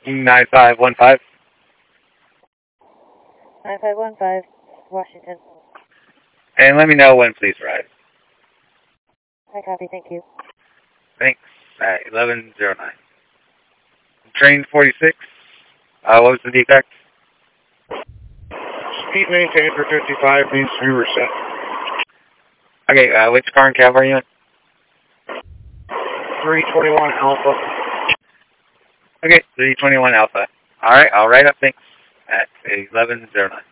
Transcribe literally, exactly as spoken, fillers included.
nine five one five. nine five one five, Washington. And let me know when please arrive. I copy, thank you. Thanks. At eleven oh nine. Train forty-six. Uh, what was the defect? Speed maintained for fifty-five, needs to be reset. Okay, uh, which car and cab are you in? three twenty-one Alpha. Okay, three twenty-one Alpha. Alright, I'll write up things at eleven oh nine.